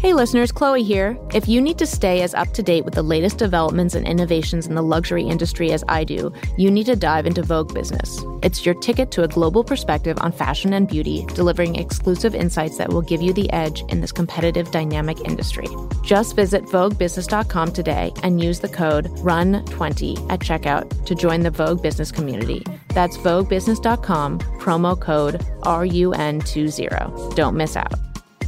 Hey listeners, Chloe here. If you need to stay as up to date with the latest developments and innovations in the luxury industry as I do, you need to dive into Vogue Business. It's your ticket to a global perspective on fashion and beauty, delivering exclusive insights that will give you the edge in this competitive, dynamic industry. Just visit VogueBusiness.com today and use the code RUN20 at checkout to join the Vogue Business community. That's VogueBusiness.com, promo code RUN20. Don't miss out.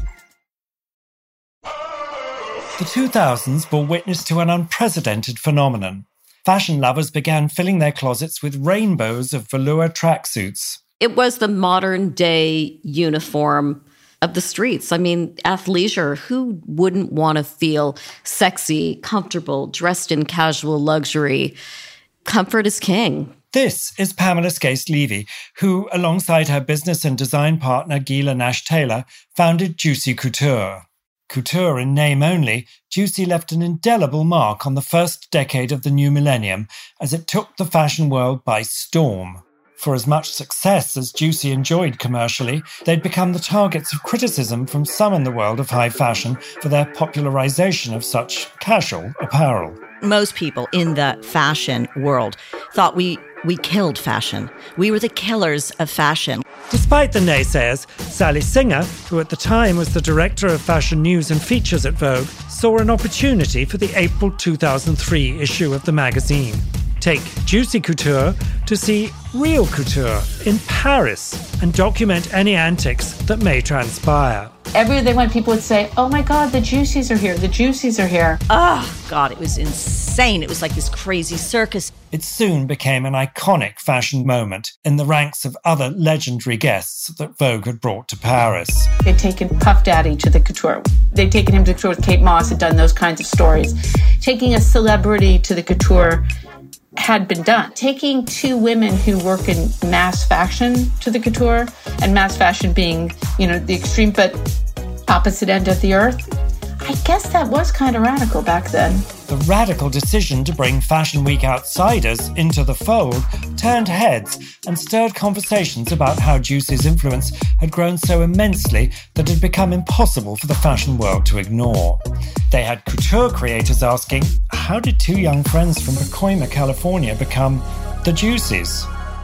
The 2000s bore witness to an unprecedented phenomenon. Fashion lovers began filling their closets with rainbows of velour tracksuits. It was the modern day uniform of the streets. I mean, athleisure, who wouldn't want to feel sexy, comfortable, dressed in casual luxury? Comfort is king. This is Pamela Skase-Levy, who, alongside her business and design partner Gila Nash-Taylor, founded Juicy Couture. Couture in name only, Juicy left an indelible mark on the first decade of the new millennium as it took the fashion world by storm. For as much success as Juicy enjoyed commercially, they'd become the targets of criticism from some in the world of high fashion for their popularization of such casual apparel. Most people in the fashion world thought we killed fashion. We were the killers of fashion. Despite the naysayers, Sally Singer, who at the time was the director of fashion news and features at Vogue, saw an opportunity for the April 2003 issue of the magazine. Take Juicy Couture to see real couture in Paris and document any antics that may transpire. Everywhere they went, people would say, "Oh my God, the Juicies are here, the Juicies are here." Oh, God, it was insane. It was like this crazy circus. It soon became an iconic fashion moment in the ranks of other legendary guests that Vogue had brought to Paris. They'd taken Puff Daddy to the couture. They'd taken him to couture with Kate Moss and done those kinds of stories. Taking a celebrity to the couture had been done. Taking two women who work in mass fashion to the couture, and mass fashion being, the extreme but opposite end of the earth, I guess that was kind of radical back then. The radical decision to bring Fashion Week outsiders into the fold turned heads and stirred conversations about how Juicy's influence had grown so immensely that it had become impossible for the fashion world to ignore. They had couture creators asking, how did two young friends from Pacoima, California become the Juicies?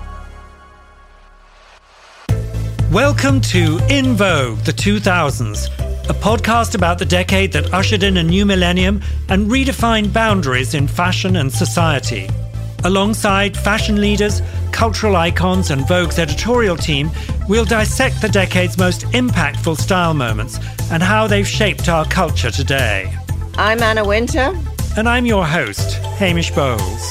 Welcome to In Vogue, the 2000s, a podcast about the decade that ushered in a new millennium and redefined boundaries in fashion and society. Alongside fashion leaders, cultural icons, and Vogue's editorial team, we'll dissect the decade's most impactful style moments and how they've shaped our culture today. I'm Anna Winter. And I'm your host, Hamish Bowles.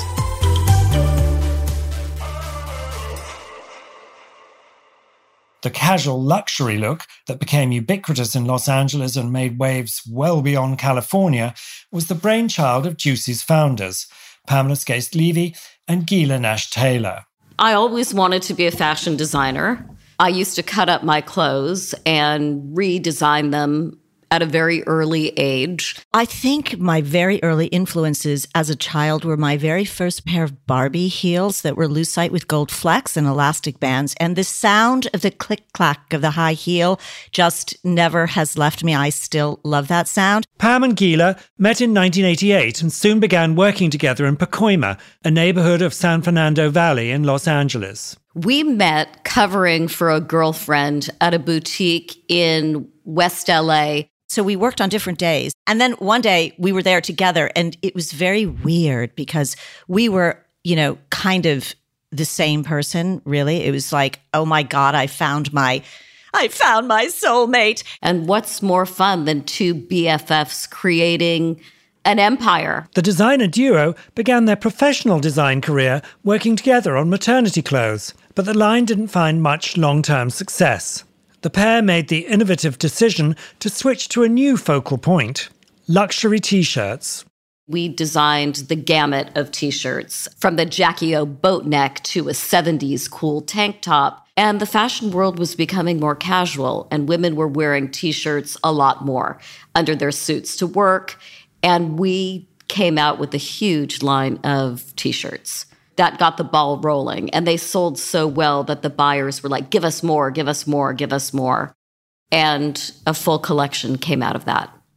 The casual luxury look that became ubiquitous in Los Angeles and made waves well beyond California was the brainchild of Juicy's founders, Pamela Skase-Levy and Gila Nash-Taylor. I always wanted to be a fashion designer. I used to cut up my clothes and redesign them at a very early age. I think my very early influences as a child were my very first pair of Barbie heels that were lucite with gold flecks and elastic bands. And the sound of the click-clack of the high heel just never has left me. I still love that sound. Pam and Gila met in 1988 and soon began working together in Pacoima, a neighborhood of San Fernando Valley in Los Angeles. We met covering for a girlfriend at a boutique in West LA. So we worked on different days. And then one day we were there together and it was very weird because we were, kind of the same person, really. It was like, oh my God, I found my soulmate. And what's more fun than two BFFs creating an empire? The designer duo began their professional design career working together on maternity clothes, but the line didn't find much long-term success. The pair made the innovative decision to switch to a new focal point, luxury T-shirts. We designed the gamut of T-shirts, from the Jackie O boat neck to a 70s cool tank top. And the fashion world was becoming more casual, and women were wearing T-shirts a lot more under their suits to work. And we came out with a huge line of T-shirts. That got the ball rolling. And they sold so well that the buyers were like, give us more, give us more, give us more. And a full collection came out of that.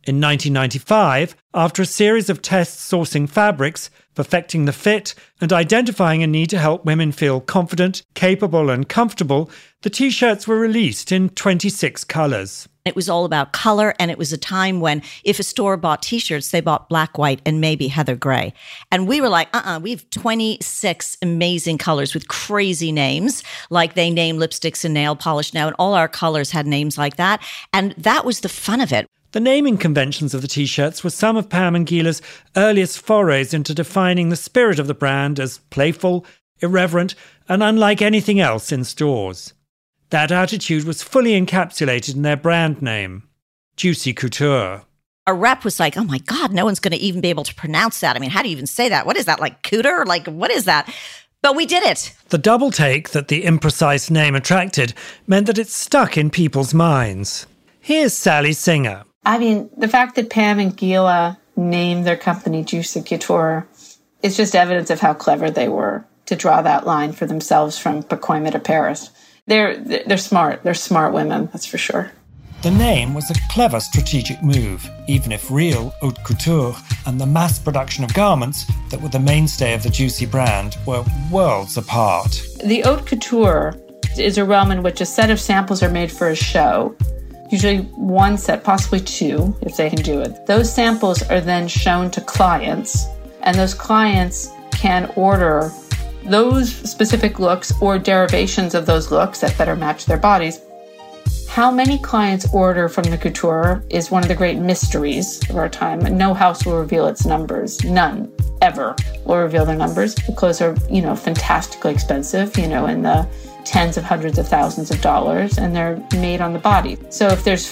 In 1995, after a series of tests sourcing fabrics, perfecting the fit, and identifying a need to help women feel confident, capable, and comfortable, the T-shirts were released in 26 colours. It was all about color, and it was a time when if a store bought T-shirts, they bought black, white, and maybe heather gray. And we were like, we have 26 amazing colors with crazy names, like they name lipsticks and nail polish now, and all our colors had names like that. And that was the fun of it. The naming conventions of the T-shirts were some of Pam and Gila's earliest forays into defining the spirit of the brand as playful, irreverent, and unlike anything else in stores. That attitude was fully encapsulated in their brand name, Juicy Couture. Our rep was like, oh my God, no one's going to even be able to pronounce that. I mean, how do you even say that? What is that, like cooter? Like, what is that? But we did it. The double take that the imprecise name attracted meant that it stuck in people's minds. Here's Sally Singer. I mean, the fact that Pam and Gila named their company Juicy Couture is just evidence of how clever they were to draw that line for themselves from Pacoima to Paris. They're smart. They're smart women, that's for sure. The name was a clever strategic move, even if real haute couture and the mass production of garments that were the mainstay of the Juicy brand were worlds apart. The haute couture is a realm in which a set of samples are made for a show. Usually one set, possibly two, if they can do it. Those samples are then shown to clients, and those clients can order those specific looks or derivations of those looks that better match their bodies. How many clients order from the couture is one of the great mysteries of our time. No house will reveal its numbers. None, ever, will reveal their numbers. The clothes are, fantastically expensive, in the tens of hundreds of thousands of dollars, and they're made on the body. So if there's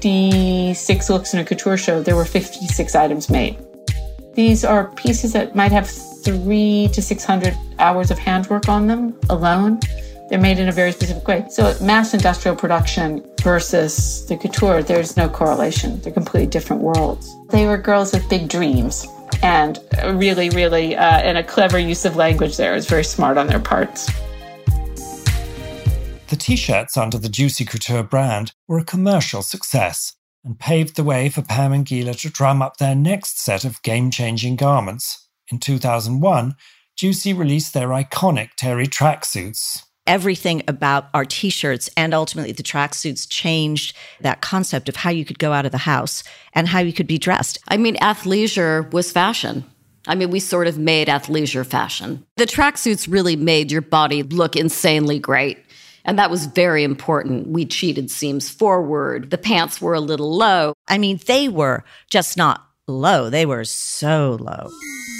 56 looks in a couture show, there were 56 items made. These are pieces that might have 300 to 600 hours of handwork on them alone. They're made in a very specific way. So mass industrial production versus the couture, there's no correlation. They're completely different worlds. They were girls with big dreams, and really, and a clever use of language there is very smart on their parts. The T-shirts under the Juicy Couture brand were a commercial success and paved the way for Pam and Gila to drum up their next set of game-changing garments. In 2001, Juicy released their iconic terry tracksuits. Everything about our T-shirts and ultimately the tracksuits changed that concept of how you could go out of the house and how you could be dressed. I mean, athleisure was fashion. I mean, we sort of made athleisure fashion. The tracksuits really made your body look insanely great. And that was very important. We cheated seams forward. The pants were a little low. I mean, they were just not low. They were so low.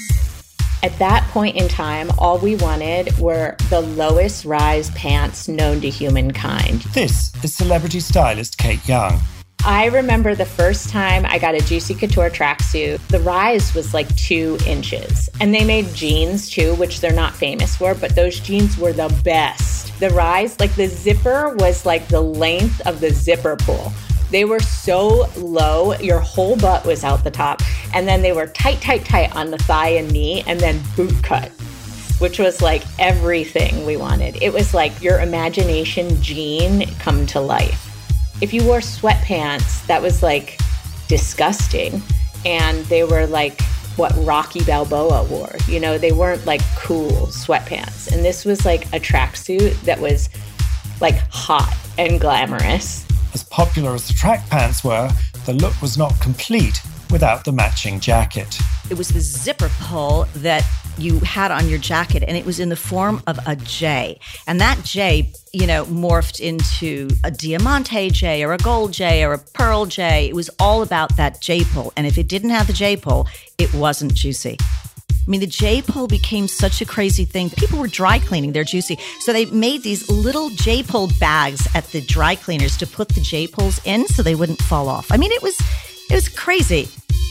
At that point in time, all we wanted were the lowest rise pants known to humankind. This is celebrity stylist Kate Young. I remember the first time I got a Juicy Couture tracksuit, the rise was like 2 inches. And they made jeans too, which they're not famous for, but those jeans were the best. The rise, like the zipper was like the length of the zipper pull. They were so low, your whole butt was out the top. And then they were tight on the thigh and knee, and then boot cut, which was like everything we wanted. It was like your imagination jean come to life. If you wore sweatpants, that was like disgusting. And they were like what Rocky Balboa wore. They weren't like cool sweatpants. And this was like a tracksuit that was like hot and glamorous. As popular as the track pants were, the look was not complete without the matching jacket. It was the zipper pull that you had on your jacket, and it was in the form of a J. And that J, morphed into a diamante J or a gold J or a pearl J. It was all about that J pull. And if it didn't have the J pull, it wasn't Juicy. I mean, the J-pull became such a crazy thing. People were dry cleaning their Juicy. So they made these little J-pull bags at the dry cleaners to put the J-pulls in so they wouldn't fall off. I mean, it was crazy.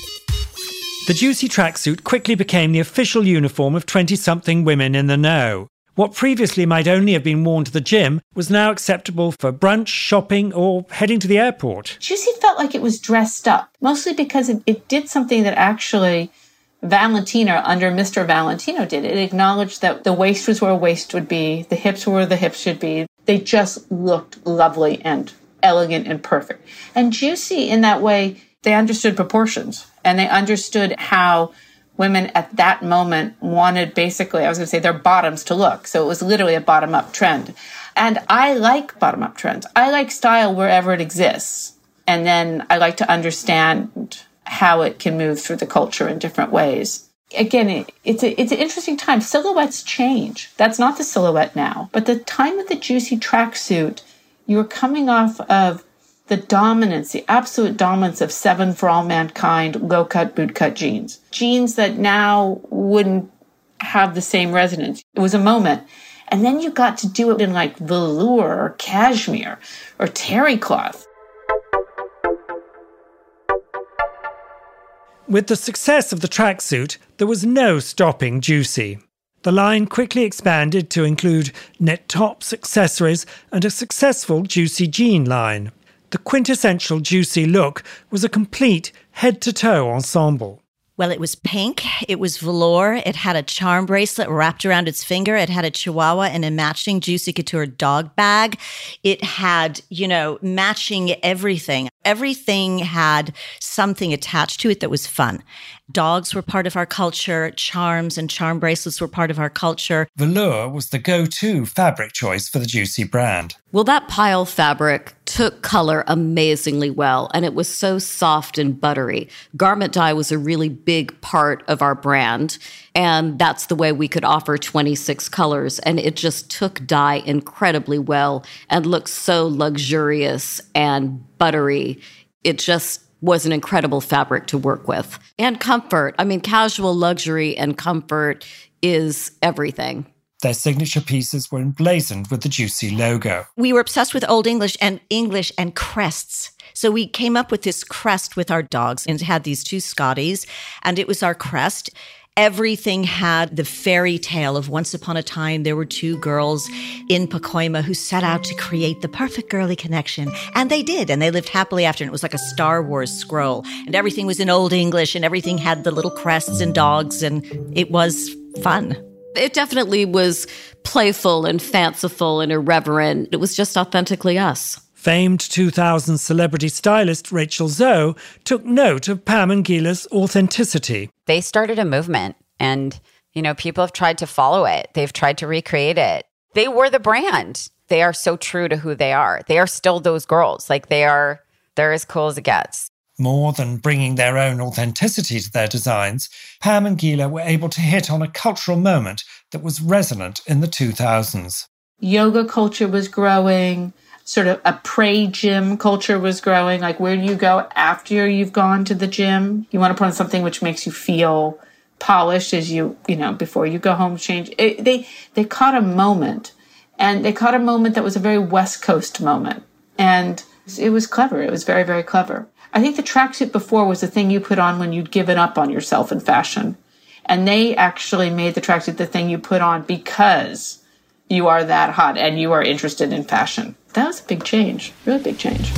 The Juicy tracksuit quickly became the official uniform of 20-something women in the know. What previously might only have been worn to the gym was now acceptable for brunch, shopping, or heading to the airport. Juicy felt like it was dressed up, mostly because it did something that actually Valentino, under Mr. Valentino, did. It acknowledged that the waist was where a waist would be, the hips were where the hips should be. They just looked lovely and elegant and perfect. And Juicy, in that way, They understood proportions, and they understood how women at that moment wanted basically, I was going to say, their bottoms to look. So it was literally a bottom-up trend. And I like bottom-up trends. I like style wherever it exists. And then I like to understand how it can move through the culture in different ways. Again, it's an interesting time. Silhouettes change. That's not the silhouette now. But the time of the juicy tracksuit, you were coming off of the dominance, the absolute dominance of 7 for All Mankind low-cut, boot-cut jeans. Jeans that now wouldn't have the same resonance. It was a moment. And then you got to do it in like velour or cashmere or terry cloth. With the success of the tracksuit, there was no stopping Juicy. The line quickly expanded to include knit tops, accessories, and a successful Juicy jean line. The quintessential Juicy look was a complete head-to-toe ensemble. Well, it was pink, it was velour, it had a charm bracelet wrapped around its finger, it had a chihuahua and a matching Juicy Couture dog bag. It had, matching everything. Everything had something attached to it that was fun. Dogs were part of our culture, charms and charm bracelets were part of our culture. Velour was the go-to fabric choice for the Juicy brand. Well, that pile fabric took color amazingly well, and it was so soft and buttery. Garment dye was a really big part of our brand, and that's the way we could offer 26 colors, and it just took dye incredibly well and looked so luxurious and buttery. It just was an incredible fabric to work with. And comfort. I mean, casual luxury and comfort is everything. Their signature pieces were emblazoned with the Juicy logo. We were obsessed with Old English and crests. So we came up with this crest with our dogs and had these 2 Scotties, and it was our crest. Everything had the fairy tale of once upon a time, there were 2 girls in Pacoima who set out to create the perfect girly connection. And they did, and they lived happily after. And it was like a Star Wars scroll. And everything was in Old English, and everything had the little crests and dogs, and it was fun. It definitely was playful and fanciful and irreverent. It was just authentically us. Famed 2000 celebrity stylist Rachel Zoe took note of Pam and Gila's authenticity. They started a movement, and, people have tried to follow it. They've tried to recreate it. They were the brand. They are so true to who they are. They are still those girls. They're as cool as it gets. More than bringing their own authenticity to their designs, Pam and Gila were able to hit on a cultural moment that was resonant in the 2000s. Yoga culture was growing. Sort of a pre-gym culture was growing. Like, where do you go after you've gone to the gym? You want to put on something which makes you feel polished as before you go home, change. They caught a moment, and they caught a moment that was a very West Coast moment. And it was clever. It was very, very clever. I think the tracksuit before was the thing you put on when you'd given up on yourself in fashion. And they actually made the tracksuit the thing you put on because you are that hot and you are interested in fashion. That was a big change, really big change.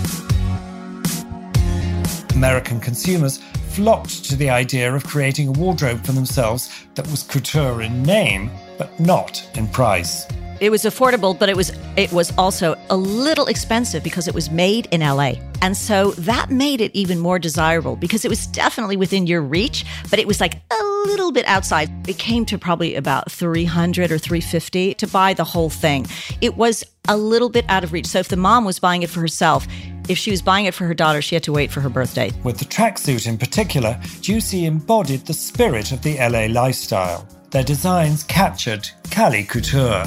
American consumers flocked to the idea of creating a wardrobe for themselves that was couture in name, but not in price. It was affordable, but it was also a little expensive because it was made in LA. And so that made it even more desirable because it was definitely within your reach, but it was like a little bit outside. It came to probably about $300 or $350 to buy the whole thing. It was a little bit out of reach. So if the mom was buying it for herself, if she was buying it for her daughter, she had to wait for her birthday. With the tracksuit in particular, Juicy embodied the spirit of the LA lifestyle. Their designs captured Cali couture.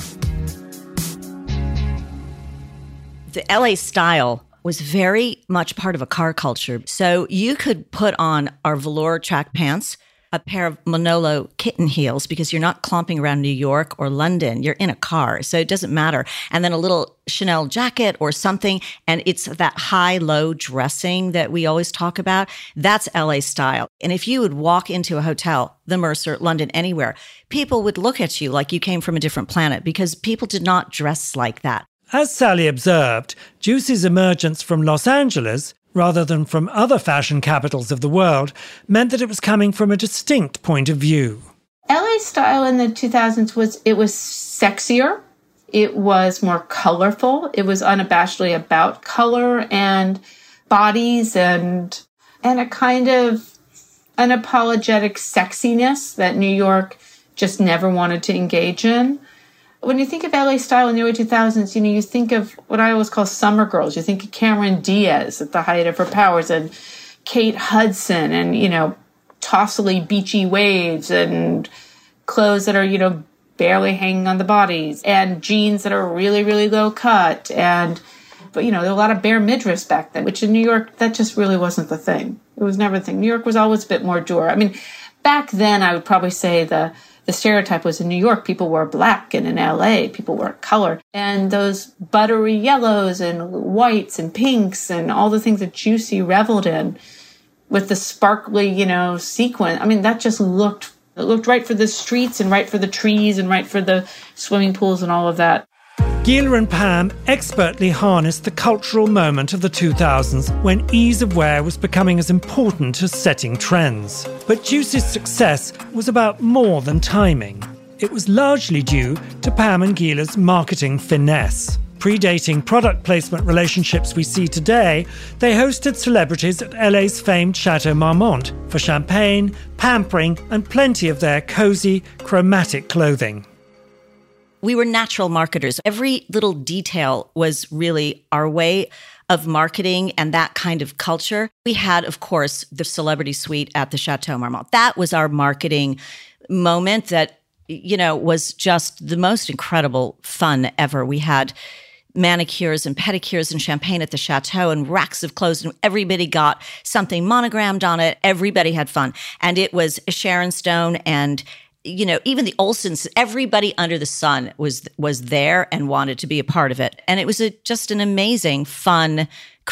The LA style was very much part of a car culture. So you could put on our velour track pants, a pair of Manolo kitten heels, because you're not clomping around New York or London. You're in a car, so it doesn't matter. And then a little Chanel jacket or something, and it's that high-low dressing that we always talk about. That's LA style. And if you would walk into a hotel, the Mercer, London, anywhere, people would look at you like you came from a different planet because people did not dress like that. As Sally observed, Juicy's emergence from Los Angeles, rather than from other fashion capitals of the world, meant that it was coming from a distinct point of view. LA style in the 2000s was sexier. It was more colorful. It was unabashedly about color and bodies and and a kind of unapologetic sexiness that New York just never wanted to engage in. When you think of LA style in the early 2000s, you think of what I always call summer girls. You think of Cameron Diaz at the height of her powers, and Kate Hudson, and, tossily beachy waves, and clothes that are, barely hanging on the bodies, and jeans that are really, really low cut. But there were a lot of bare midriffs back then, which in New York, that just really wasn't the thing. It was never the thing. New York was always a bit more dour. I mean, back then, I would probably say the stereotype was in New York, people wore black, and in LA, people wore color. And those buttery yellows and whites and pinks and all the things that Juicy reveled in with the sparkly, sequin. I mean, that just looked right for the streets and right for the trees and right for the swimming pools and all of that. Gila and Pam expertly harnessed the cultural moment of the 2000s when ease of wear was becoming as important as setting trends. But Juicy's success was about more than timing. It was largely due to Pam and Gila's marketing finesse. Predating product placement relationships we see today, they hosted celebrities at LA's famed Chateau Marmont for champagne, pampering, and plenty of their cozy, chromatic clothing. We were natural marketers. Every little detail was really our way of marketing and that kind of culture. We had, of course, the celebrity suite at the Chateau Marmont. That was our marketing moment that, was just the most incredible fun ever. We had manicures and pedicures and champagne at the Chateau and racks of clothes, and everybody got something monogrammed on it. Everybody had fun. And it was Sharon Stone and even the Olsens, everybody under the sun was there and wanted to be a part of it. And it was just an amazing, fun,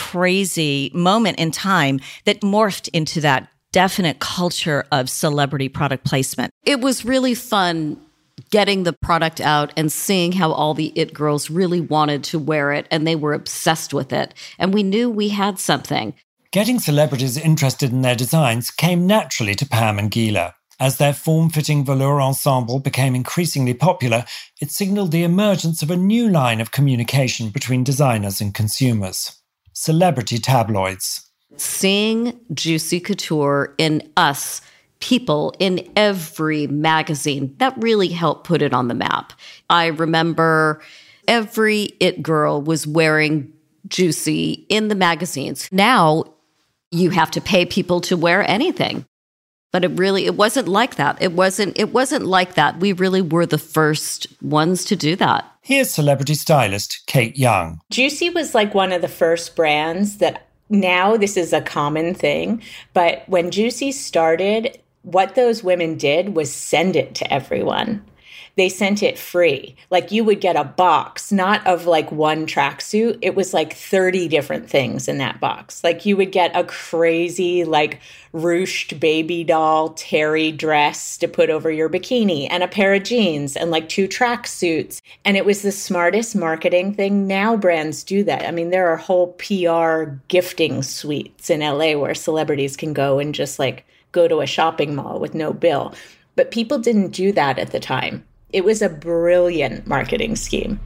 crazy moment in time that morphed into that definite culture of celebrity product placement. It was really fun getting the product out and seeing how all the it girls really wanted to wear it, and they were obsessed with it. And we knew we had something. Getting celebrities interested in their designs came naturally to Pam and Gila. As their form-fitting velour ensemble became increasingly popular, it signalled the emergence of a new line of communication between designers and consumers. Celebrity tabloids. Seeing Juicy Couture in Us, people in every magazine, that really helped put it on the map. I remember every it girl was wearing Juicy in the magazines. Now you have to pay people to wear anything. But it wasn't like that. It wasn't like that. We really were the first ones to do that. Here's celebrity stylist Kate Young. Juicy was like one of the first brands that now this is a common thing. But when Juicy started, what those women did was send it to everyone. They sent it free. Like you would get a box, not of like one tracksuit. It was like 30 different things in that box. Like you would get a crazy like ruched baby doll terry dress to put over your bikini and a pair of jeans and like 2 tracksuits. And it was the smartest marketing thing. Now brands do that. I mean, there are whole PR gifting suites in LA where celebrities can go and just like go to a shopping mall with no bill. But people didn't do that at the time. It was a brilliant marketing scheme.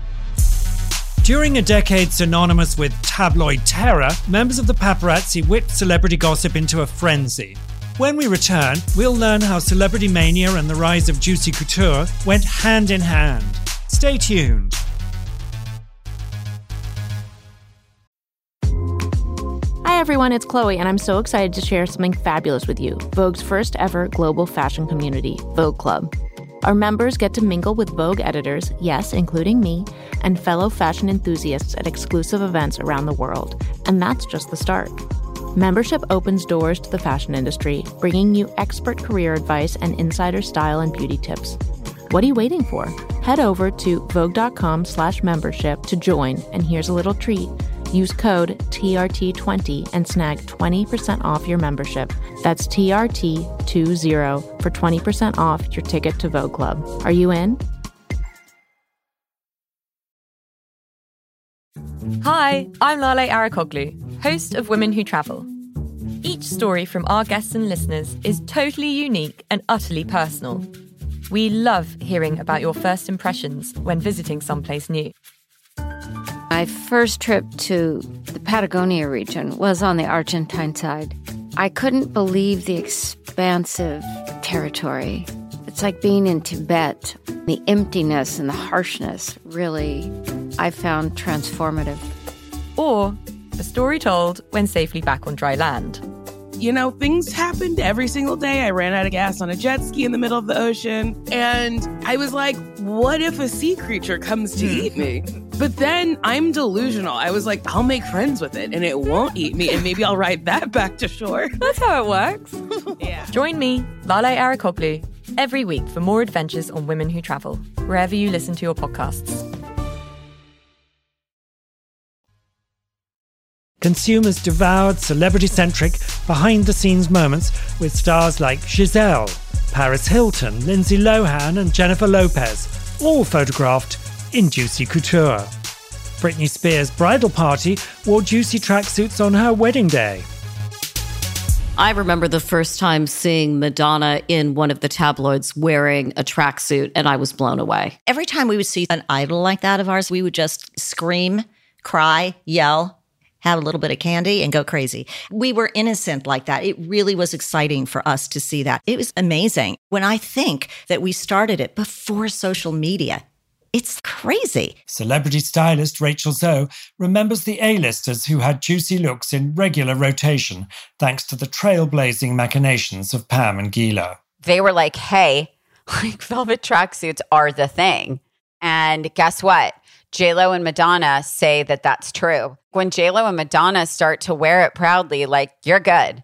During a decade synonymous with tabloid terror, members of the paparazzi whipped celebrity gossip into a frenzy. When we return, we'll learn how celebrity mania and the rise of Juicy Couture went hand in hand. Stay tuned. Hi everyone, it's Chloe, and I'm so excited to share something fabulous with you. Vogue's first ever global fashion community, Vogue Club. Our members get to mingle with Vogue editors, yes, including me, and fellow fashion enthusiasts at exclusive events around the world. And that's just the start. Membership opens doors to the fashion industry, bringing you expert career advice and insider style and beauty tips. What are you waiting for? Head over to vogue.com/membership to join, and here's a little treat. Use code TRT20 and snag 20% off your membership. That's TRT20 for 20% off your ticket to Vogue Club. Are you in? Hi, I'm Lale Arakoglu, host of Women Who Travel. Each story from our guests and listeners is totally unique and utterly personal. We love hearing about your first impressions when visiting someplace new. My first trip to The Patagonia region was on the Argentine side. I couldn't believe the expansive territory. It's like being in Tibet. The emptiness and the harshness really, I found transformative. Or a story told when safely back on dry land. You know, things happened every single day. I ran out of gas on a jet ski in the middle of the ocean. And I was like, what if a sea creature comes to eat me? But then I'm delusional. I was like, I'll make friends with it and it won't eat me. And maybe I'll ride that back to shore. That's how it works. Yeah. Join me, Lale Arikoglu, every week for more adventures on women who travel, wherever you listen to your podcasts. Consumers devoured celebrity-centric, behind-the-scenes moments with stars like Giselle, Paris Hilton, Lindsay Lohan and Jennifer Lopez, all photographed in Juicy Couture. Britney Spears' bridal party wore Juicy tracksuits on her wedding day. I remember the first time seeing Madonna in one of the tabloids wearing a tracksuit, and I was blown away. Every time we would see an idol like that of ours, we would just scream, cry, yell, have a little bit of candy and go crazy. We were innocent like that. It really was exciting for us to see that. It was amazing. When I think that we started it before social media, it's crazy. Celebrity stylist Rachel Zoe remembers the A-listers who had juicy looks in regular rotation thanks to the trailblazing machinations of Pam and Gila. They were like, hey, like velvet tracksuits are the thing. And guess what? J-Lo and Madonna say that that's true. When J-Lo and Madonna start to wear it proudly, like, you're good.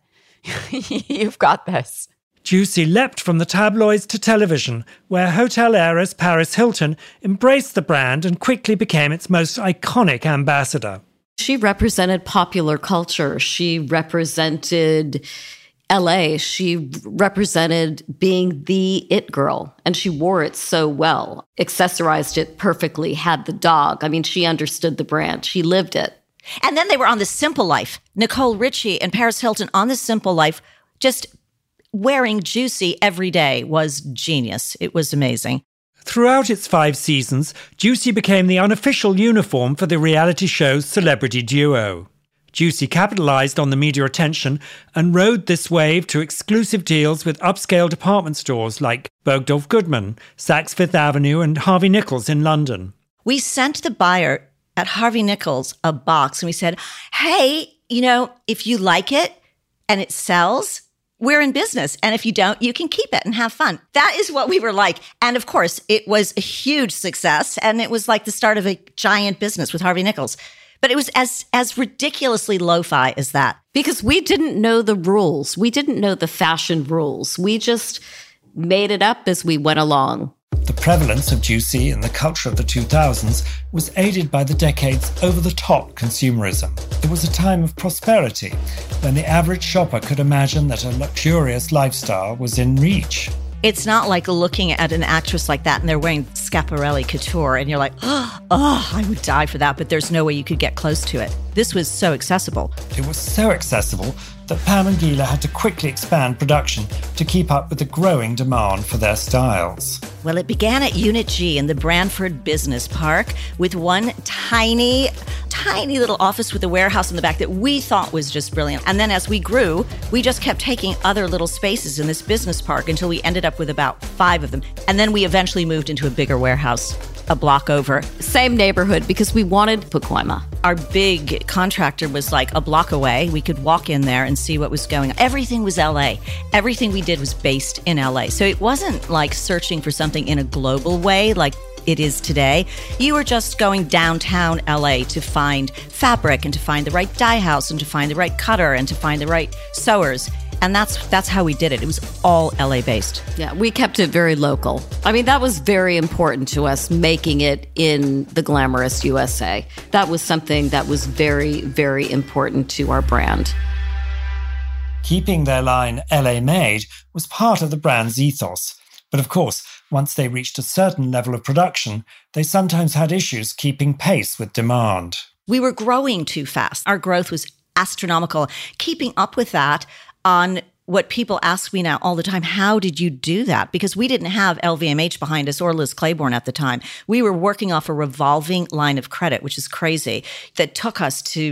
You've got this. Juicy leapt from the tabloids to television, where hotel heiress Paris Hilton embraced the brand and quickly became its most iconic ambassador. She represented popular culture. She represented LA. She represented being the it girl, and she wore it so well, accessorized it perfectly, had the dog. I mean, she understood the brand. She lived it. And then they were on The Simple Life. Nicole Richie and Paris Hilton on The Simple Life, just wearing Juicy every day was genius. It was amazing. Throughout its 5 seasons, Juicy became the unofficial uniform for the reality show's celebrity duo. Juicy capitalized on the media attention and rode this wave to exclusive deals with upscale department stores like Bergdorf Goodman, Saks Fifth Avenue, and Harvey Nichols in London. We sent the buyer at Harvey Nichols a box and we said, hey, you know, if you like it and it sells, we're in business. And if you don't, you can keep it and have fun. That is what we were like. And of course, it was a huge success. And it was like the start of a giant business with Harvey Nichols. But it was as ridiculously lo-fi as that. Because we didn't know the rules. We didn't know the fashion rules. We just made it up as we went along. The prevalence of Juicy in the culture of the 2000s was aided by the decade's over-the-top consumerism. It was a time of prosperity, when the average shopper could imagine that a luxurious lifestyle was in reach. It's not like looking at an actress like that and they're wearing Schiaparelli couture and you're like, oh, I would die for that, but there's no way you could get close to it. This was so accessible. It was so accessible that Pam and Gila had to quickly expand production to keep up with the growing demand for their styles. Well, it began at Unit G in the Brantford Business Park with one tiny little office with a warehouse in the back that we thought was just brilliant. And then as we grew, we just kept taking other little spaces in this business park until we ended up with about 5 of them. And then we eventually moved into a bigger warehouse a block over. Same neighborhood because we wanted Pacoima. Our big contractor was like a block away. We could walk in there and see what was going on. Everything was LA. Everything we did was based in LA. So it wasn't like searching for something in a global way like it is today. You were just going downtown LA to find fabric and to find the right dye house and to find the right cutter and to find the right sewers. And that's how we did it. It was all LA based. Yeah, we kept it very local. I mean, that was very important to us, making it in the glamorous USA. That was something that was very, very important to our brand. Keeping their line LA made was part of the brand's ethos. But of course, once they reached a certain level of production, they sometimes had issues keeping pace with demand. We were growing too fast. Our growth was astronomical. Keeping up with that on what people ask me now all the time, how did you do that? Because we didn't have LVMH behind us or Liz Claiborne at the time. We were working off a revolving line of credit, which is crazy, that took us to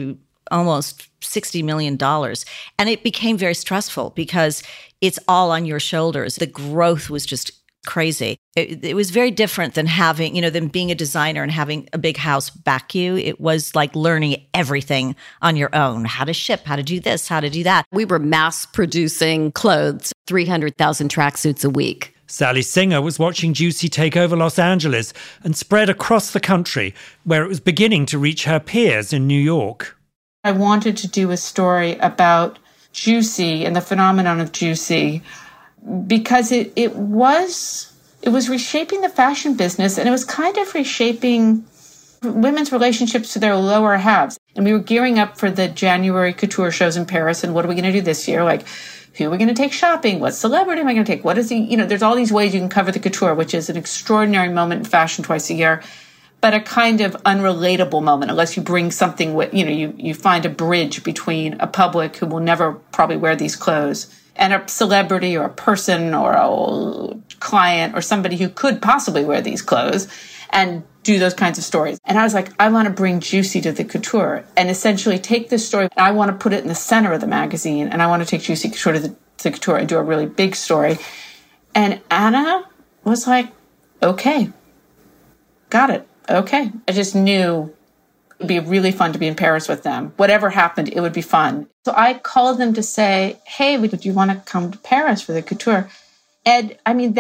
almost $60 million. And it became very stressful because it's all on your shoulders. The growth was just crazy. It was very different than having, than being a designer and having a big house back you. It was like learning everything on your own, how to ship, how to do this, how to do that. We were mass producing clothes, 300,000 tracksuits a week. Sally Singer was watching Juicy take over Los Angeles and spread across the country, where it was beginning to reach her peers in New York. I wanted to do a story about Juicy and the phenomenon of Juicy because it was reshaping the fashion business, and it was kind of reshaping women's relationships to their lower halves. And we were gearing up for the January couture shows in Paris, and what are we going to do this year? Like, who are we going to take shopping? What celebrity am I going to take? What is there's all these ways you can cover the couture, which is an extraordinary moment in fashion twice a year, but a kind of unrelatable moment unless you bring something with, you find a bridge between a public who will never probably wear these clothes and a celebrity or a person or a client or somebody who could possibly wear these clothes and do those kinds of stories. And I was like, I want to bring Juicy to the couture and essentially take this story. And I want to put it in the center of the magazine. And I want to take Juicy Couture to the couture and do a really big story. And Anna was like, okay, got it. Okay. I just knew it would be really fun to be in Paris with them. Whatever happened, it would be fun. So I called them to say, hey, would you want to come to Paris for the couture? And I mean,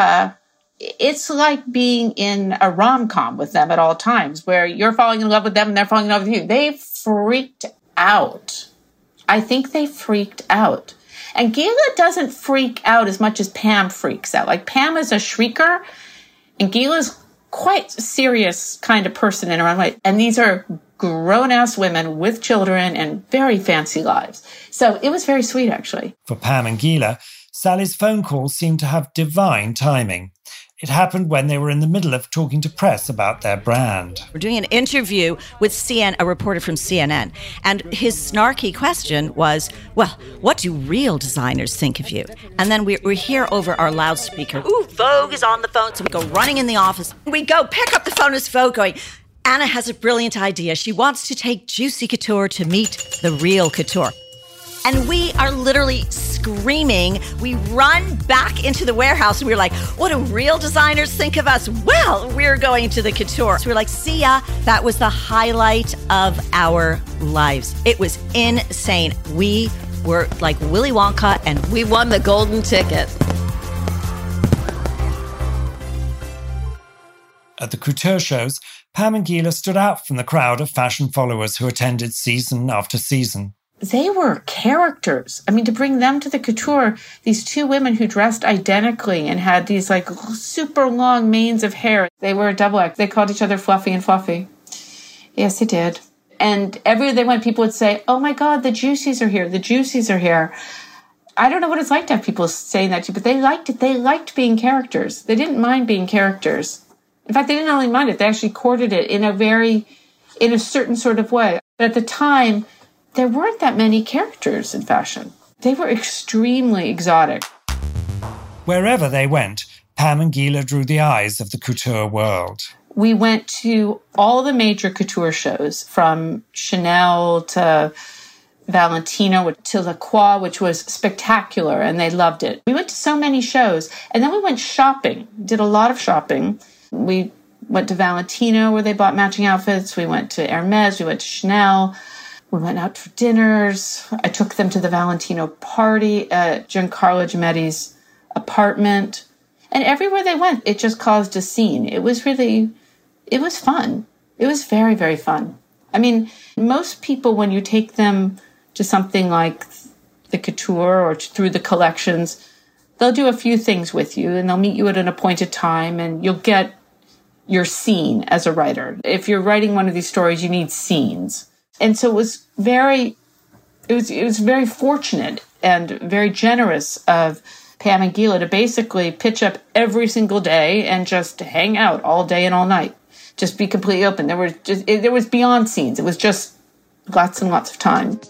it's like being in a rom-com with them at all times, where you're falling in love with them and they're falling in love with you. They freaked out. I think they freaked out. And Gila doesn't freak out as much as Pam freaks out. Like, Pam is a shrieker, and Gila's quite a serious kind of person in her own way. And these are grown-ass women with children and very fancy lives. So it was very sweet, actually. For Pam and Gila, Sally's phone call seemed to have divine timing. It happened when they were in the middle of talking to press about their brand. We're doing an interview with a reporter from CNN, and his snarky question was, well, what do real designers think of you? And then we hear over our loudspeaker, ooh, Vogue is on the phone. So we go running in the office. We go pick up the phone as Vogue going, Anna has a brilliant idea. She wants to take Juicy Couture to meet the real couture. And we are literally screaming. We run back into the warehouse and we're like, what do real designers think of us? Well, we're going to the couture. So we're like, see ya. That was the highlight of our lives. It was insane. We were like Willy Wonka and we won the golden ticket. At the couture shows, Pam and Gila stood out from the crowd of fashion followers who attended season after season. They were characters. I mean, to bring them to the couture, these two women who dressed identically and had these like super long manes of hair. They were a double act. They called each other Fluffy and Fluffy. Yes, they did. And everywhere they went, people would say, oh my God, the Juicies are here. The Juicies are here. I don't know what it's like to have people saying that to you, but they liked it. They liked being characters. They didn't mind being characters. In fact, they didn't only mind it. They actually courted it in a certain sort of way. But at the time, there weren't that many characters in fashion. They were extremely exotic. Wherever they went, Pam and Gila drew the eyes of the couture world. We went to all the major couture shows, from Chanel to Valentino to Lacroix, which was spectacular, and they loved it. We went to so many shows, and then we went shopping, did a lot of shopping. We went to Valentino, where they bought matching outfits. We went to Hermes. We went to Chanel. We went out for dinners. I took them to the Valentino party at Giancarlo Giammetti's apartment. And everywhere they went, it just caused a scene. It was fun. It was very, very fun. I mean, most people, when you take them to something like the couture or through the collections, they'll do a few things with you and they'll meet you at an appointed time and you'll get your scene as a writer. If you're writing one of these stories, you need scenes. And so it was very fortunate and very generous of Pam and Gila to basically pitch up every single day and just hang out all day and all night. Just be completely open. There was beyond scenes. It was just lots and lots of time.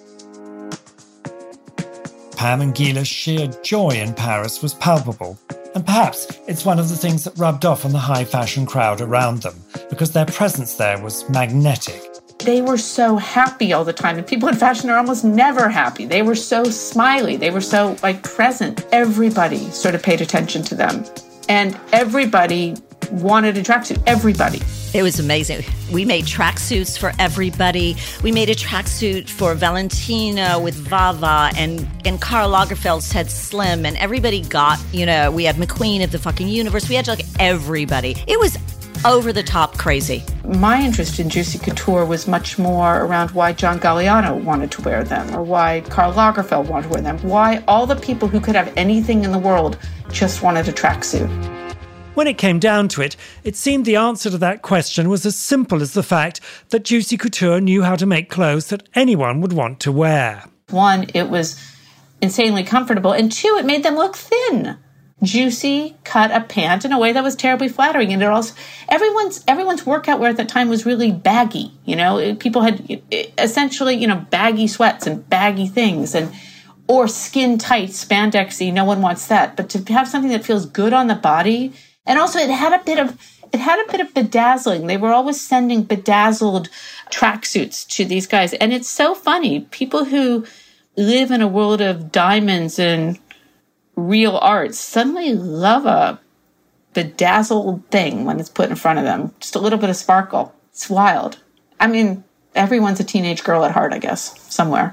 Pam and Gila's sheer joy in Paris was palpable. And perhaps it's one of the things that rubbed off on the high fashion crowd around them, because their presence there was magnetic. they were so happy all the time. And people in fashion are almost never happy. They were so smiley. They were so present. Everybody sort of paid attention to them. And everybody wanted a tracksuit. Everybody. It was amazing. We made tracksuits for everybody. We made a tracksuit for Valentina with Vava, and Karl Lagerfeld said Slim, and everybody got, we had McQueen of the fucking universe. We had everybody. It was over the top crazy. My interest in Juicy Couture was much more around why John Galliano wanted to wear them, or why Karl Lagerfeld wanted to wear them, why all the people who could have anything in the world just wanted a tracksuit. When it came down to it, it seemed the answer to that question was as simple as the fact that Juicy Couture knew how to make clothes that anyone would want to wear. One, it was insanely comfortable, and two, it made them look thin. Juicy cut a pant in a way that was terribly flattering, and it also everyone's workout wear at that time was really baggy. People had essentially baggy sweats and baggy things, or skin tight spandexy. No one wants that, but to have something that feels good on the body. And also, it had a bit of bedazzling. They were always sending bedazzled tracksuits to these guys. And it's so funny. People who live in a world of diamonds and real art suddenly love a bedazzled thing when it's put in front of them. Just a little bit of sparkle. It's wild. I mean, everyone's a teenage girl at heart, I guess, somewhere.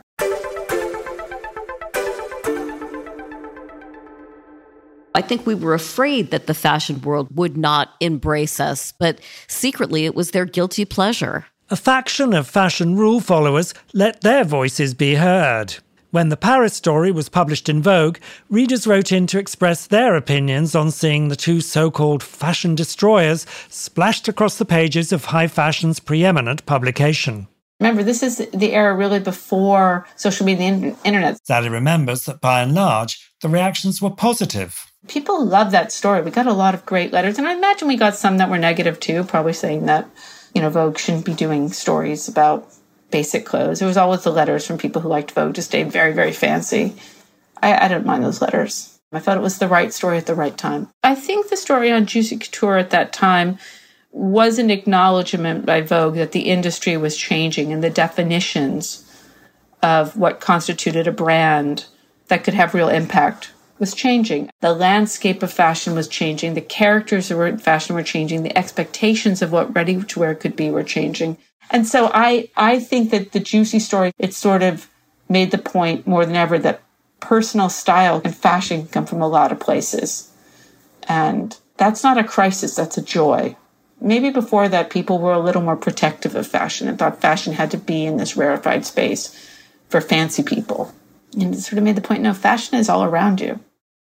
I think we were afraid that the fashion world would not embrace us, but secretly it was their guilty pleasure. A faction of fashion rule followers let their voices be heard. When the Paris story was published in Vogue, readers wrote in to express their opinions on seeing the two so-called fashion destroyers splashed across the pages of high fashion's preeminent publication. Remember, this is the era really before social media and the internet. Sally remembers that by and large, the reactions were positive. People love that story. We got a lot of great letters, and I imagine we got some that were negative too, probably saying that, Vogue shouldn't be doing stories about basic clothes. There was always the letters from people who liked Vogue to stay very, very fancy. I don't mind those letters. I thought it was the right story at the right time. I think the story on Juicy Couture at that time was an acknowledgement by Vogue that the industry was changing and the definitions of what constituted a brand that could have real impact was changing. The landscape of fashion was changing. The characters who were in fashion were changing. The expectations of what ready-to-wear could be were changing. And so I think that the Juicy story, it sort of made the point more than ever that personal style and fashion can come from a lot of places. And that's not a crisis, that's a joy. Maybe before that, people were a little more protective of fashion and thought fashion had to be in this rarefied space for fancy people. And it sort of made the point, no, fashion is all around you.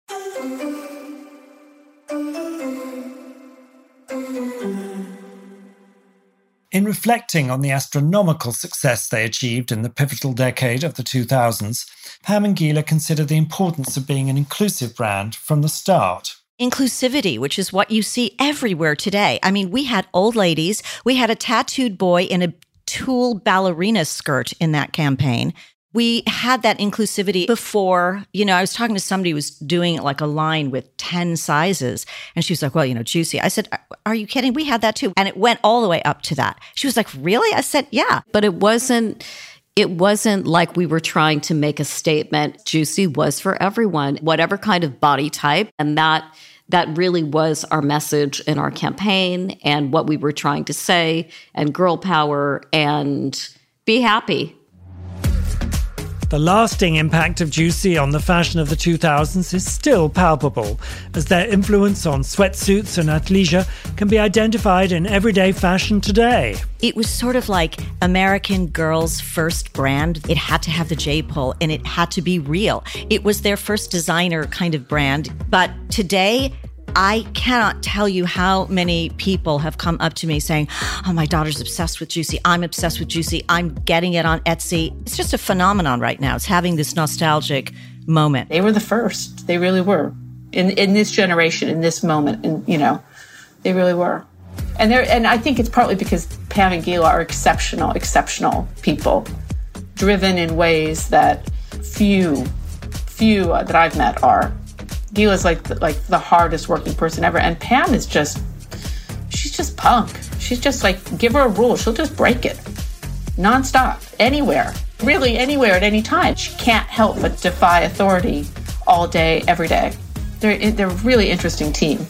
In reflecting on the astronomical success they achieved in the pivotal decade of the 2000s, Pam and Gila consider the importance of being an inclusive brand from the start. Inclusivity, which is what you see everywhere today. I mean, we had old ladies. We had a tattooed boy in a tulle ballerina skirt in that campaign. We had that inclusivity before, I was talking to somebody who was doing like a line with 10 sizes. And she was like, well, Juicy. I said, are you kidding? We had that too. And it went all the way up to that. She was like, really? I said, yeah. But it wasn't like we were trying to make a statement. Juicy was for everyone, whatever kind of body type. And that really was our message in our campaign and what we were trying to say, and girl power and be happy. The lasting impact of Juicy on the fashion of the 2000s is still palpable, as their influence on sweatsuits and athleisure can be identified in everyday fashion today. It was sort of like American Girl's first brand. It had to have the J-pull, and it had to be real. It was their first designer kind of brand. But today, I cannot tell you how many people have come up to me saying, oh, my daughter's obsessed with Juicy. I'm obsessed with Juicy. I'm getting it on Etsy. It's just a phenomenon right now. It's having this nostalgic moment. They were the first. They really were. In this generation, in this moment, and they really were. And I think it's partly because Pam and Gila are exceptional people, driven in ways that few that I've met are. Gila's like the hardest working person ever. And Pam is she's just punk. She's just like, give her a rule, she'll just break it. nonstop, anywhere, really anywhere at any time. She can't help but defy authority all day, every day. They're a really interesting team.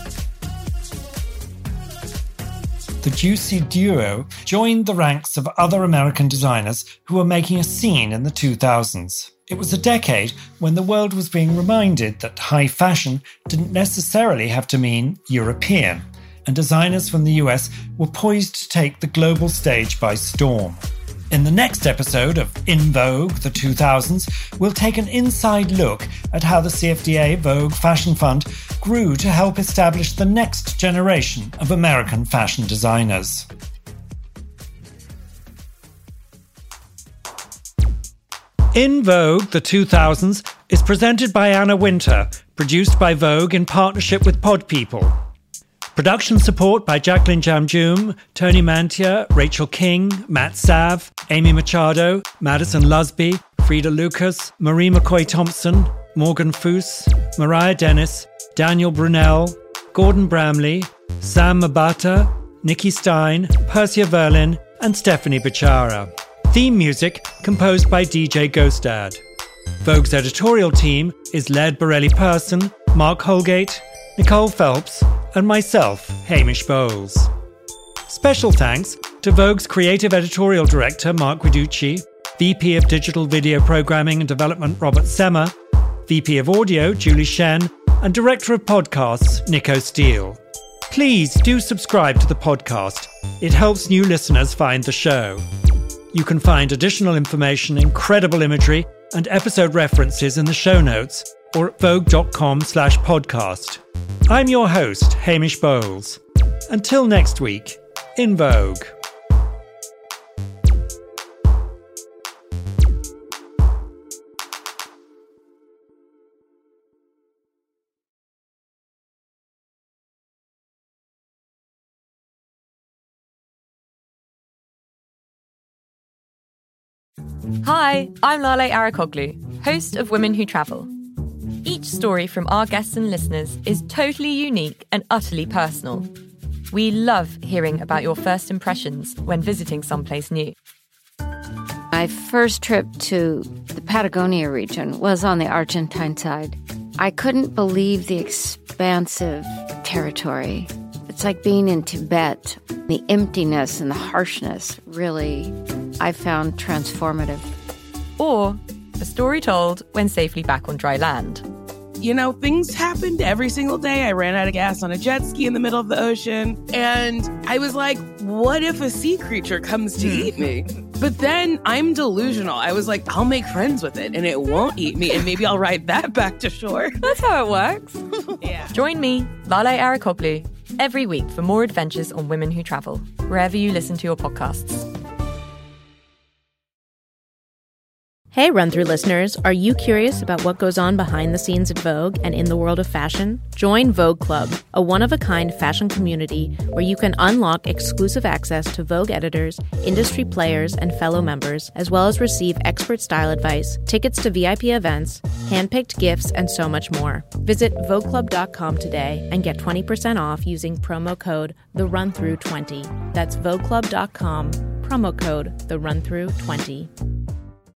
The Juicy duo joined the ranks of other American designers who were making a scene in the 2000s. It was a decade when the world was being reminded that high fashion didn't necessarily have to mean European, and designers from the US were poised to take the global stage by storm. In the next episode of In Vogue, the 2000s, we'll take an inside look at how the CFDA Vogue Fashion Fund grew to help establish the next generation of American fashion designers. In Vogue, the 2000s is presented by Anna Winter, produced by Vogue in partnership with Pod People. Production support by Jacqueline Jamjoom, Tony Mantia, Rachel King, Matt Sav, Amy Machado, Madison Lusby, Frida Lucas, Marie McCoy-Thompson, Morgan Foose, Mariah Dennis, Daniel Brunel, Gordon Bramley, Sam Mabata, Nikki Stein, Persia Verlin, and Stephanie Bichara. Theme music composed by DJ Ghostad. Vogue's editorial team is led Borelli Person, Mark Holgate, Nicole Phelps, and myself, Hamish Bowles. Special thanks to Vogue's creative editorial director, Mark Guiducci, VP of Digital Video Programming and Development, Robert Semmer, VP of Audio, Julie Shen, and Director of Podcasts, Nico Steele. Please do subscribe to the podcast. It helps new listeners find the show. You can find additional information, incredible imagery, and episode references in the show notes or at vogue.com/podcast. I'm your host, Hamish Bowles. Until next week, In Vogue. Hi, I'm Lale Arikoglu, host of Women Who Travel. Each story from our guests and listeners is totally unique and utterly personal. We love hearing about your first impressions when visiting someplace new. My first trip to the Patagonia region was on the Argentine side. I couldn't believe the expansive territory. It's like being in Tibet. The emptiness and the harshness really, I found transformative. Or a story told when safely back on dry land. You know, things happened every single day. I ran out of gas on a jet ski in the middle of the ocean. And I was like, what if a sea creature comes to eat me? But then I'm delusional. I was like, I'll make friends with it and it won't eat me. And maybe I'll ride that back to shore. That's how it works. Yeah. Join me, Lale Arikoglu, every week for more adventures on Women Who Travel, wherever you listen to your podcasts. Hey, Run-Through listeners, are you curious about what goes on behind the scenes at Vogue and in the world of fashion? Join Vogue Club, a one-of-a-kind fashion community where you can unlock exclusive access to Vogue editors, industry players, and fellow members, as well as receive expert style advice, tickets to VIP events, handpicked gifts, and so much more. Visit VogueClub.com today and get 20% off using promo code TheRunThrough20. That's VogueClub.com, promo code TheRunThrough20.